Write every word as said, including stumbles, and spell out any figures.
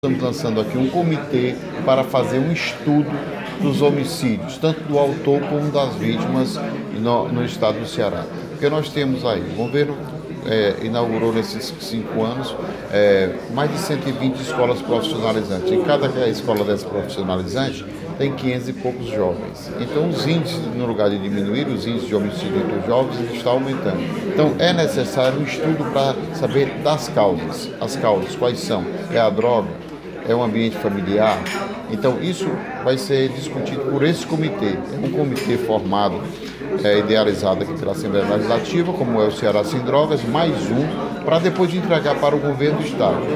Estamos lançando aqui um comitê para fazer um estudo dos homicídios, tanto do autor como das vítimas no, no estado do Ceará. Porque nós temos aí, o governo é, inaugurou nesses cinco anos é, mais de cento e vinte escolas profissionalizantes. Em cada escola dessa profissionalizante tem quinhentos e poucos jovens. Então os índices, no lugar de diminuir, os índices de homicídio entre os jovens estão aumentando. Então é necessário um estudo para saber das causas. As causas, quais são? É a droga? É um ambiente familiar? Então isso vai ser discutido por esse comitê. É um comitê formado, é, idealizado aqui pela Assembleia Legislativa, como é o Ceará Sem Drogas, mais um, para depois de entregar para o governo do estado.